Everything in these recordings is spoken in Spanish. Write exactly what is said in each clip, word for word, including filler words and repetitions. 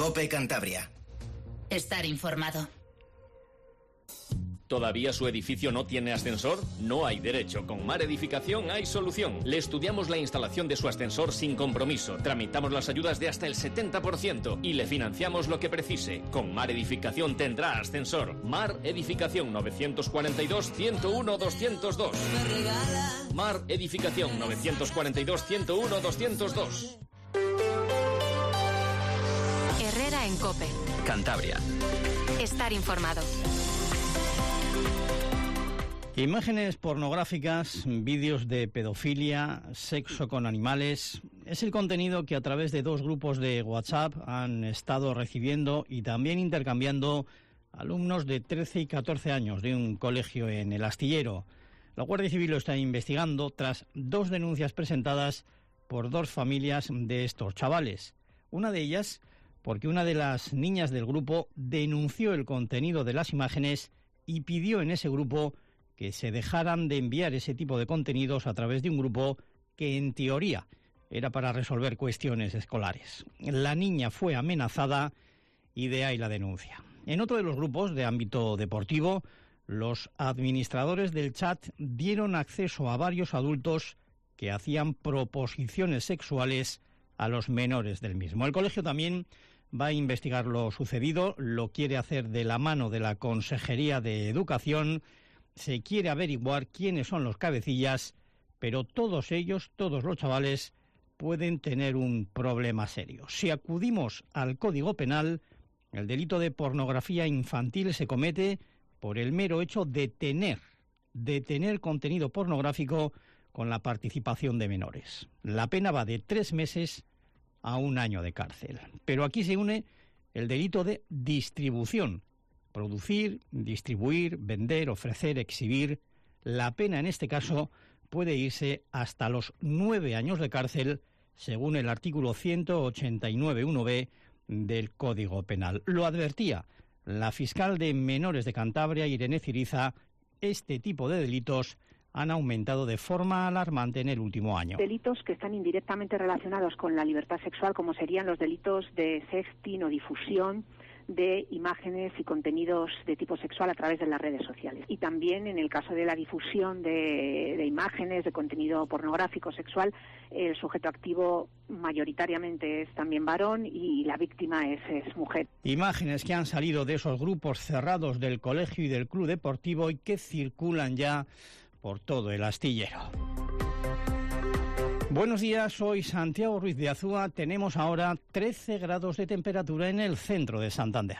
COPE Cantabria. Estar informado. ¿Todavía su edificio no tiene ascensor? No hay derecho. Con Mar Edificación hay solución. Le estudiamos la instalación de su ascensor sin compromiso. Tramitamos las ayudas de hasta el setenta por ciento y le financiamos lo que precise. Con Mar Edificación tendrá ascensor. Mar Edificación nueve cuatro dos, uno cero uno, dos cero dos. Mar Edificación nueve cuatro dos, uno cero uno, dos cero dos. Herrera en COPE. Cantabria. Estar informado. Imágenes pornográficas, vídeos de pedofilia, sexo con animales, es el contenido que a través de dos grupos de WhatsApp han estado recibiendo y también intercambiando alumnos de trece y catorce años de un colegio en El Astillero. La Guardia Civil lo está investigando tras dos denuncias presentadas por dos familias de estos chavales. Una de ellas porque una de las niñas del grupo denunció el contenido de las imágenes y pidió en ese grupo que se dejaran de enviar ese tipo de contenidos a través de un grupo que en teoría era para resolver cuestiones escolares. La niña fue amenazada y de ahí la denuncia. En otro de los grupos de ámbito deportivo, los administradores del chat dieron acceso a varios adultos que hacían proposiciones sexuales a los menores del mismo. El colegio también va a investigar lo sucedido, lo quiere hacer de la mano de la Consejería de Educación. Se quiere averiguar quiénes son los cabecillas, pero todos ellos, todos los chavales, pueden tener un problema serio. Si acudimos al Código Penal, el delito de pornografía infantil se comete por el mero hecho de tener, de tener contenido pornográfico con la participación de menores. La pena va de tres meses a un año de cárcel. Pero aquí se une el delito de distribución. Producir, distribuir, vender, ofrecer, exhibir. La pena en este caso puede irse hasta los nueve años de cárcel, según el artículo ciento ochenta y nueve punto uno b del Código Penal. Lo advertía la fiscal de menores de Cantabria, Irene Ciriza. Este tipo de delitos han aumentado de forma alarmante en el último año. Delitos que están indirectamente relacionados con la libertad sexual, como serían los delitos de sexting o difusión de imágenes y contenidos de tipo sexual a través de las redes sociales. Y también en el caso de la difusión de, de imágenes, de contenido pornográfico sexual, el sujeto activo mayoritariamente es también varón y la víctima es, es mujer. Imágenes que han salido de esos grupos cerrados del colegio y del club deportivo y que circulan ya por todo el astillero. Buenos días, soy Santiago Ruiz de Azúa. Tenemos ahora trece grados de temperatura en el centro de Santander.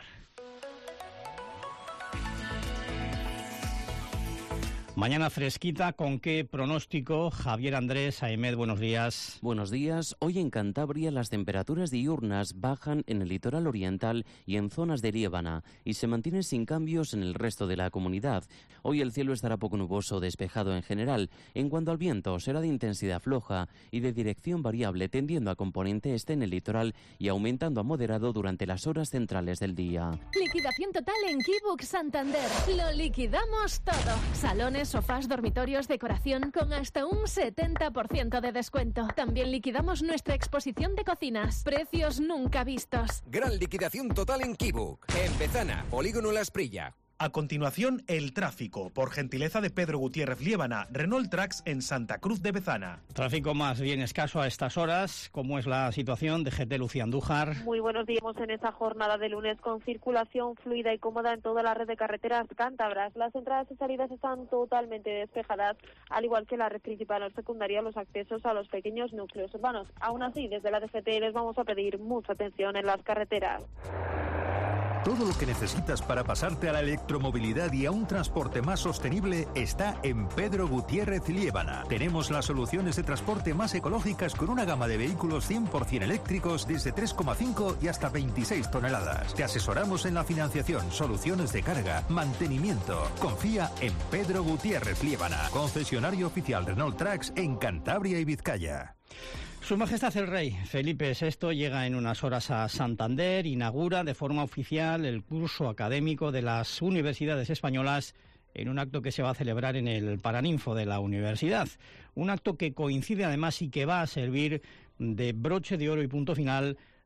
Mañana fresquita, ¿con qué pronóstico? Javier Andrés, Aemed, buenos días. Buenos días. Hoy en Cantabria las temperaturas diurnas bajan en el litoral oriental y en zonas de Liébana y se mantienen sin cambios en el resto de la comunidad. Hoy el cielo estará poco nuboso o despejado en general. En cuanto al viento, será de intensidad floja y de dirección variable, tendiendo a componente este en el litoral y aumentando a moderado durante las horas centrales del día. Liquidación total en Keybook Santander. Lo liquidamos todo. Salones, sofás, dormitorios, decoración con hasta un setenta por ciento de descuento. También liquidamos nuestra exposición de cocinas. Precios nunca vistos. Gran liquidación total en Keybook. En Bezana, Polígono La Esprilla. A continuación, el tráfico, por gentileza de Pedro Gutiérrez Liébana, Renault Trax en Santa Cruz de Bezana. Tráfico más bien escaso a estas horas. ¿Cómo es la situación de G T Lucía Andújar? Muy buenos días en esta jornada de lunes con circulación fluida y cómoda en toda la red de carreteras cántabras. Las entradas y salidas están totalmente despejadas, al igual que la red principal o secundaria, los accesos a los pequeños núcleos urbanos. Aún así, desde la D G T les vamos a pedir mucha atención en las carreteras. Todo lo que necesitas para pasarte a la electromovilidad y a un transporte más sostenible está en Pedro Gutiérrez Liébana. Tenemos las soluciones de transporte más ecológicas con una gama de vehículos cien por ciento eléctricos desde tres coma cinco y hasta veintiséis toneladas. Te asesoramos en la financiación, soluciones de carga, mantenimiento. Confía en Pedro Gutiérrez Liébana, concesionario oficial Renault Trax en Cantabria y Vizcaya. Su Majestad el Rey Felipe sexto llega en unas horas a Santander, inaugura de forma oficial el curso académico de las universidades españolas en un acto que se va a celebrar en el Paraninfo de la universidad. Un acto que coincide además y que va a servir de broche de oro y punto final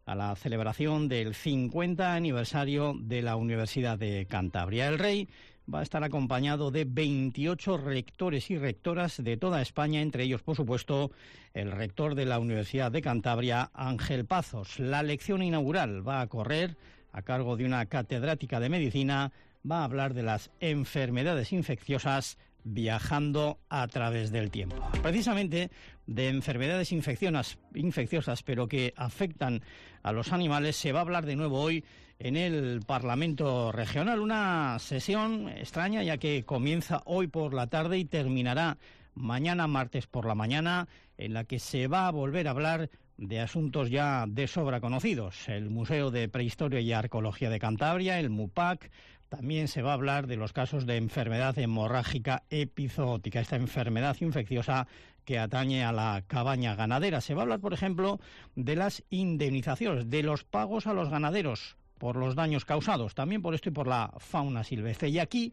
a la celebración del cincuenta aniversario de la Universidad de Cantabria. El rey va a estar acompañado de veintiocho rectores y rectoras de toda España, entre ellos, por supuesto, el rector de la Universidad de Cantabria, Ángel Pazos. La lección inaugural va a correr a cargo de una catedrática de medicina, va a hablar de las enfermedades infecciosas viajando a través del tiempo. Precisamente de enfermedades infecciosas, infecciosas, pero que afectan a los animales, se va a hablar de nuevo hoy en el Parlamento Regional. Una sesión extraña, ya que comienza hoy por la tarde y terminará mañana martes por la mañana, en la que se va a volver a hablar de asuntos ya de sobra conocidos. El Museo de Prehistoria y Arqueología de Cantabria, el MUPAC. También se va a hablar de los casos de enfermedad hemorrágica epizootica, esta enfermedad infecciosa que atañe a la cabaña ganadera. Se va a hablar, por ejemplo, de las indemnizaciones, de los pagos a los ganaderos por los daños causados, también por esto y por la fauna silvestre. Y aquí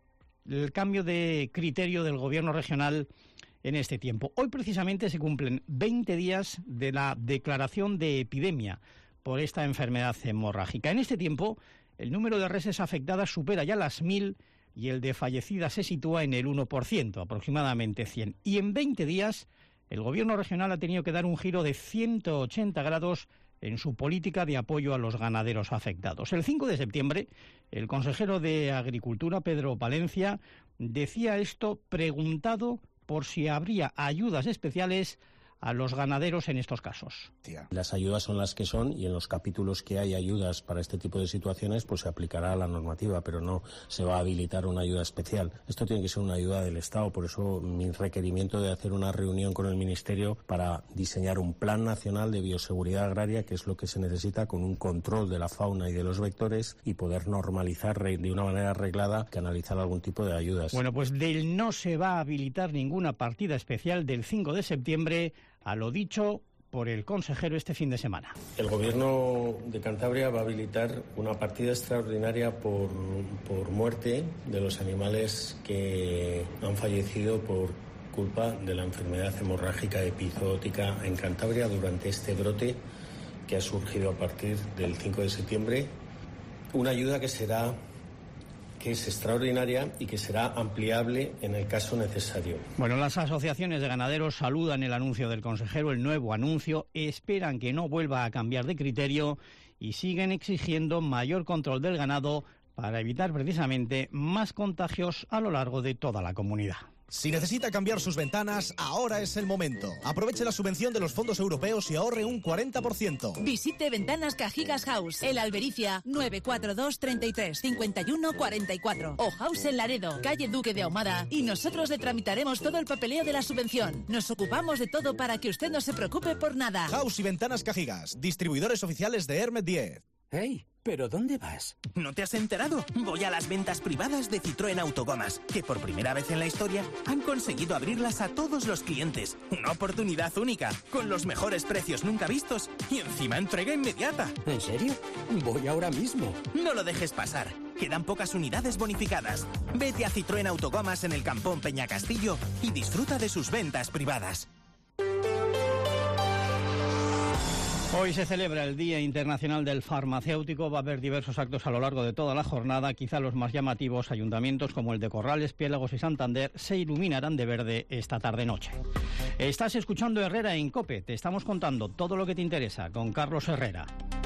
el cambio de criterio del gobierno regional en este tiempo. Hoy precisamente se cumplen veinte días de la declaración de epidemia por esta enfermedad hemorrágica. En este tiempo, el número de reses afectadas supera ya las mil y el de fallecidas se sitúa en el uno por ciento, aproximadamente cien. Y en veinte días, el gobierno regional ha tenido que dar un giro de ciento ochenta grados en su política de apoyo a los ganaderos afectados. El cinco de septiembre, el consejero de Agricultura, Pedro Palencia, decía esto preguntado por si habría ayudas especiales a los ganaderos en estos casos. Las ayudas son las que son y en los capítulos que hay ayudas para este tipo de situaciones pues se aplicará la normativa, pero no se va a habilitar una ayuda especial. Esto tiene que ser una ayuda del Estado, por eso mi requerimiento de hacer una reunión con el Ministerio para diseñar un plan nacional de bioseguridad agraria, que es lo que se necesita, con un control de la fauna y de los vectores y poder normalizar de una manera arreglada, canalizar algún tipo de ayudas. Bueno, pues del no se va a habilitar ninguna partida especial del cinco de septiembre a lo dicho por el consejero este fin de semana. El Gobierno de Cantabria va a habilitar una partida extraordinaria por, por muerte de los animales que han fallecido por culpa de la enfermedad hemorrágica epizootica en Cantabria durante este brote que ha surgido a partir del cinco de septiembre. Una ayuda que será que es extraordinaria y que será ampliable en el caso necesario. Bueno, las asociaciones de ganaderos saludan el anuncio del consejero, el nuevo anuncio, esperan que no vuelva a cambiar de criterio y siguen exigiendo mayor control del ganado para evitar precisamente más contagios a lo largo de toda la comunidad. Si necesita cambiar sus ventanas, ahora es el momento. Aproveche la subvención de los fondos europeos y ahorre un cuarenta por ciento. Visite Ventanas Cajigas House, El Albericia, nueve cuatro dos, treinta y tres, cincuenta y uno, cuarenta y cuatro. O House en Laredo, calle Duque de Ahumada. Y nosotros le tramitaremos todo el papeleo de la subvención. Nos ocupamos de todo para que usted no se preocupe por nada. House y Ventanas Cajigas, distribuidores oficiales de Hermet diez. ¡Hey! ¿Pero dónde vas? ¿No te has enterado? Voy a las ventas privadas de Citroën Autogomas, que por primera vez en la historia han conseguido abrirlas a todos los clientes. Una oportunidad única, con los mejores precios nunca vistos y encima entrega inmediata. ¿En serio? Voy ahora mismo. No lo dejes pasar. Quedan pocas unidades bonificadas. Vete a Citroën Autogomas en el Campón Peñacastillo y disfruta de sus ventas privadas. Hoy se celebra el Día Internacional del Farmacéutico. Va a haber diversos actos a lo largo de toda la jornada. Quizá los más llamativos ayuntamientos como el de Corrales, Piélagos y Santander se iluminarán de verde esta tarde-noche. Estás escuchando Herrera en COPE. Te estamos contando todo lo que te interesa con Carlos Herrera.